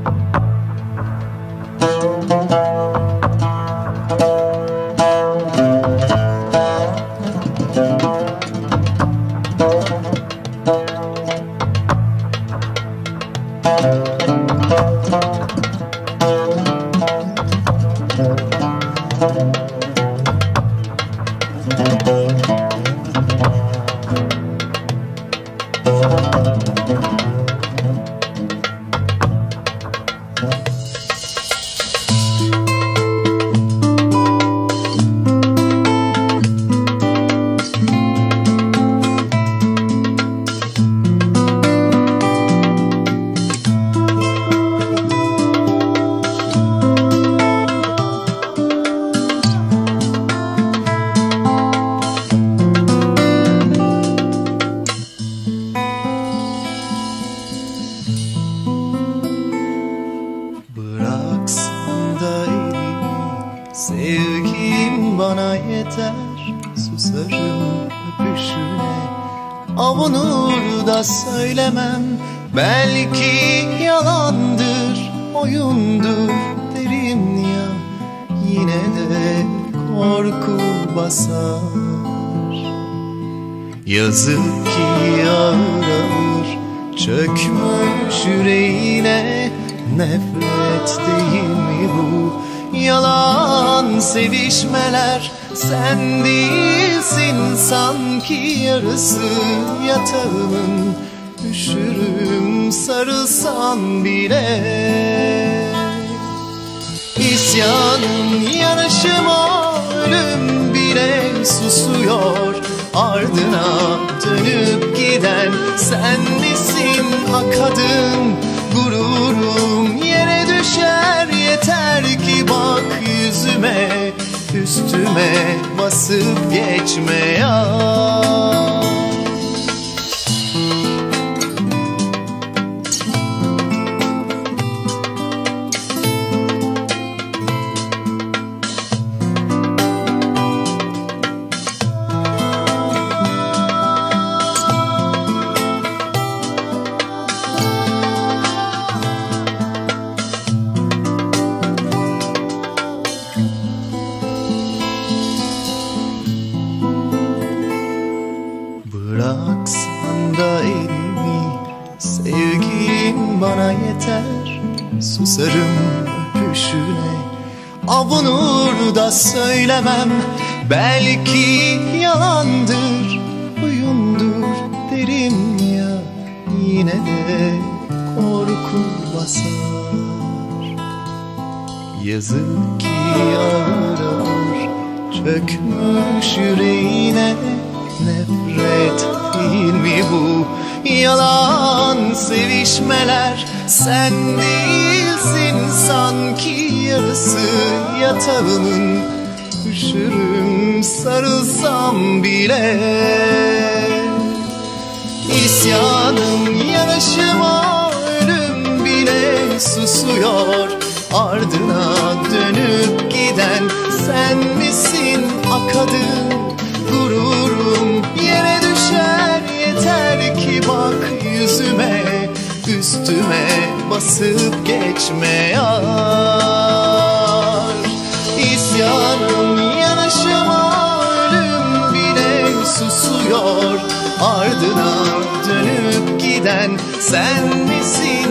Sevgim bana yeter, susarım öpüşüne. Avunur da söylemem, belki yalandır, oyundur derim ya. Yine de korku basar. Yazık ki ağır ağır çökmüş yüreğine, nefret değil mi bu? Yalan sevişmeler, sen değilsin sanki yarısı yatağımın. Üşürüm sarılsan bile. İsyanım, yanışım, ölüm bile susuyor. Ardına dönüp giden sen misin kadın? Gururum yere düşer, yeter ki bak yüzüme. Üstüme basıp geçme ya. Bıraksan da elimi, sevgim bana yeter, susarım öpüşüne. Avunur da söylemem, belki yalandır, oyundur derim ya. Yine de korku basar. Yazık ki ağır ağır çökmüş yüreğine, nefret değil mi bu? Yalan sevişmeler, sen değilsin sanki yarısı yatağımın. Üşürüm sarılsam bile. İsyanım, yanışım, ölüm bile susuyor. Ardına dönüp giden sen misin kadın? Gururum yere düşer, yeter ki bak yüzüme. Üstüme basıp geçme yar. İsyanım, yanışım, ölüm bile susuyor. Ardına dönüp giden sen misin